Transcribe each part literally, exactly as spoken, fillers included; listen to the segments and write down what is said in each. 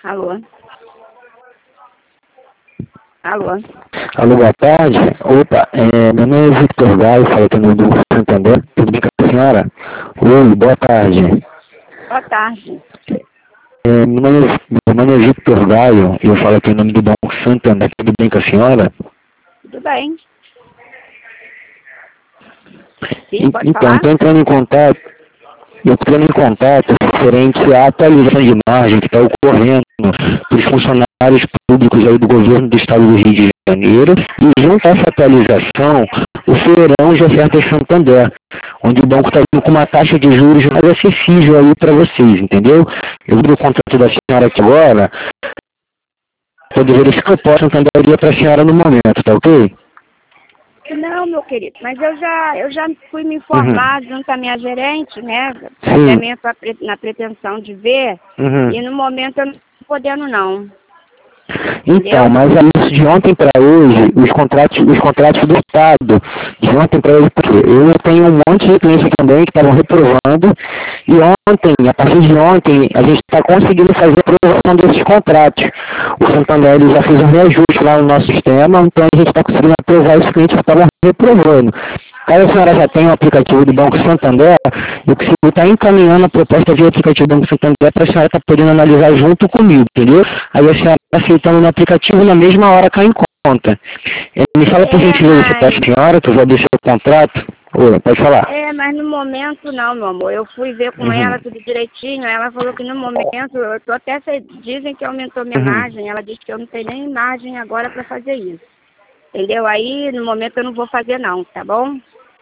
Alô? Alô? Alô, boa tarde. Opa, é, meu nome é Victor Gaio, falo aqui no do Santander. Tudo bem com a senhora? Oi, boa tarde. Boa tarde. É, meu, nome é, meu nome é Victor Gaio, eu falo aqui em nome do Banco Santander. Tudo bem com a senhora? Tudo bem. Sim, E- pode então, falar? estou entrando em contato, eu estou entrando em contato referente à atualização de margem que está ocorrendo para os funcionários públicos aí do governo do estado do Rio de Janeiro, e junto a essa atualização, o feirão de ofertas Santander, onde o banco está vindo com uma taxa de juros mais acessível aí para vocês, entendeu? Eu vi o contrato da senhora aqui agora, poder verificar o que o Santander daria para a senhora no momento, tá ok? Não, meu querido, mas eu já, eu já fui me Uhum. informar junto à minha gerente, né? Sim. Também tô pre- na pretensão de ver, Uhum. e no momento eu não estou podendo não. Então, Entendeu? mas é isso de ontem para hoje, os contratos, os contratos do Estado, de ontem para hoje, porque eu tenho um monte de clientes também que estavam reprovando, e ontem, a partir de ontem, a gente está conseguindo fazer a aprovação desses contratos. O Santander ele já fez um reajuste lá no nosso sistema, então a gente está conseguindo aprovar esses clientes que estavam reprovando. Caso a senhora já tenha o aplicativo do Banco Santander, eu consigo estar encaminhando a proposta de aplicativo do Banco Santander para a senhora estar podendo analisar junto comigo, entendeu? Aí a senhora aceitando no aplicativo na mesma hora cai em conta. É, me fala por É, gentileza, você tá, mas, senhora, que eu já deixei o contrato. Oi, pode falar. é, mas no momento não, meu amor. Eu fui ver com Uhum. ela tudo direitinho, ela falou que no momento, eu tô até, se- dizem que aumentou minha Uhum. margem, ela disse que eu não tenho nem margem agora para fazer isso. Entendeu? Aí, no momento, eu não vou fazer não, tá bom?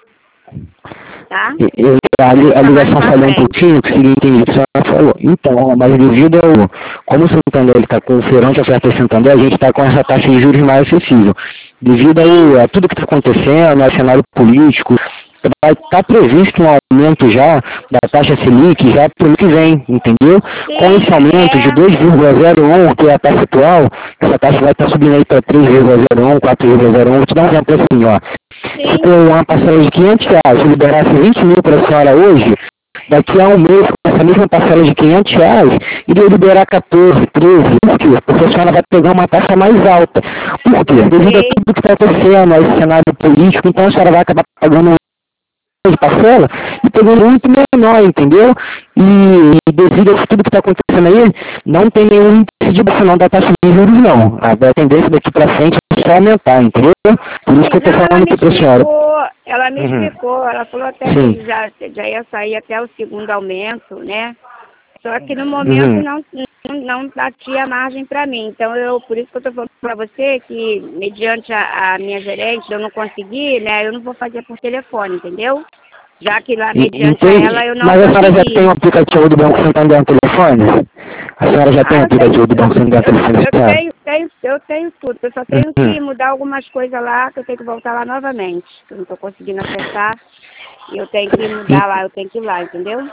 Tá? E- e a, li- a Deixa mais ligação pra falhou um frente. pouquinho, que seria entendido que a senhora falou. Então, mas devido ao, como o Santander está com o feirão de oferta Santander, a gente está com essa taxa de juros mais acessível. Devido ao, a tudo que está acontecendo, ao cenário político, vai estar previsto um aumento já da taxa Selic já para o ano que vem, entendeu? Com Sim, esse aumento de é, dois vírgula zero um, que é a taxa atual, essa taxa vai estar subindo aí para três vírgula zero um, quatro vírgula zero um, vou te dar um exemplo assim, ó. Se sim, tem uma parcela de quinhentos reais, se liberasse vinte mil para a senhora hoje, daqui a um mês, com essa mesma parcela de quinhentos reais, iria liberar quatorze, treze, por quê? Porque a senhora vai pegar uma taxa mais alta. Por quê? Devido a sim. tudo que está acontecendo, a esse cenário político, então a senhora vai acabar pagando de parcela e pegando muito menor, entendeu? E, e devido a tudo que está acontecendo aí, não tem nenhum índice de baixa não da taxa de juros, não. A tendência daqui para frente é só aumentar, entendeu? Por isso que eu estou Não, ela falando me aqui para a senhora. explicou, ela me Uhum. explicou, ela falou até Sim. que já, já ia sair até o segundo aumento, né? Só que no momento Uhum. não, não, não batia margem para mim. Então, eu, por isso que eu estou falando para você que, mediante a, a minha gerente, eu não consegui, né? Eu não vou fazer por telefone, entendeu? Já que lá, E- mediante a Entendi. ela, eu não Mas a senhora já tem o consegui. aplicativo do Banco Santander no telefone? A senhora já tem Ah, o eu tenho, aplicativo do Banco Santander no eu, telefone, eu senhora? tenho, tenho, eu tenho tudo. Eu só tenho Uhum. que mudar algumas coisas lá, que eu tenho que voltar lá novamente. Que eu não estou conseguindo acessar. E eu tenho que mudar lá, eu tenho que ir lá, entendeu?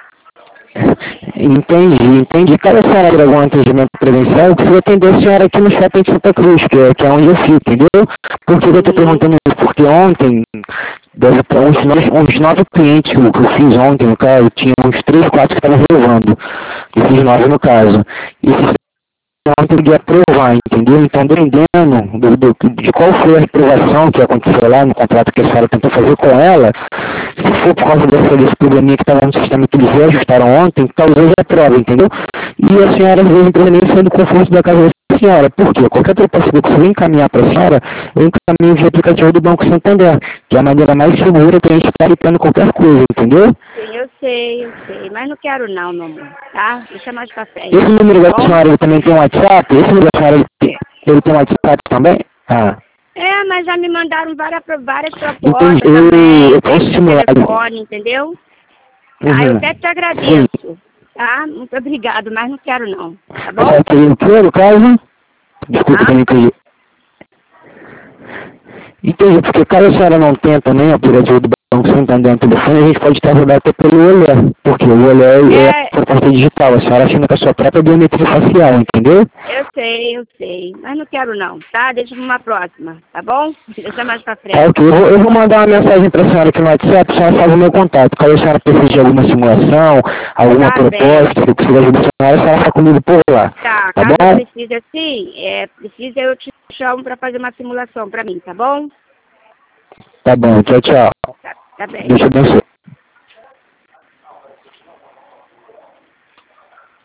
Entendi, entendi. Caso a senhora queira algum atendimento presencial, eu preciso atender a senhora aqui no shopping de Santa Cruz, que é, que é onde eu fico, entendeu? Por que eu estou Uhum. perguntando isso? Porque ontem, deve ter uns, nove- uns nove clientes que eu que eu fiz ontem, no caso, tinha uns três, quatro que estavam relevando. Eu fiz nove no caso. E esses não podia aprovar, entendeu? Então, dependendo do, do, de qual foi a reprovação que aconteceu lá no contrato que a senhora tentou fazer com ela, se for por causa dessa, desse probleminha que estava no sistema que eles reajustaram ontem, talvez aprove, entendeu? E a senhora, às vezes, não precisa nem sair do conforto da casa da senhora. Por quê? Qualquer proposta que eu encaminhar para a senhora, eu encaminho via aplicativo do Banco Santander, que é a maneira mais segura que a gente está aplicando qualquer coisa, entendeu? Sim, eu sei, eu sei. Mas não quero não, meu amor. Tá? Deixa mais pra frente. Esse número Tá da bom? senhora ele também tem um WhatsApp? Esse número da senhora ele tem, ele tem um WhatsApp também? Ah. É, mas já me mandaram várias, várias Entendi. propostas Eu, também, eu posso desde o simular. telefone, entendeu? Tá? Eu Uhum. até te Sim. agradeço. Tá? Muito obrigado, mas não quero não. Tá bom? Só que eu quero, no caso? Desculpa, que eu Tá? não entendi. Entendi, porque caso a senhora não tenha também o aplicativo do Banco simulação que você não está dando telefone, a gente pode te ajudar até pelo olhar, porque o olhar é, é a parte digital, a senhora assina com a sua própria biometria facial, entendeu? Eu sei, eu sei, mas não quero não, tá? Deixa pra uma próxima, tá bom? Deixa mais pra frente. Tá, ok. Eu vou, eu vou mandar uma mensagem pra senhora aqui no WhatsApp, a senhora faz o meu contato. Caso a senhora precise de alguma simulação, alguma Tá proposta, que eu consiga ajudar a senhora, a senhora fala comigo por lá. Tá, Tá caso bom? precise assim, é, precisa eu te chamo pra fazer uma simulação pra mim, tá bom? Tá bom, tchau, tchau. Tá, tá bem. Deus te abençoe.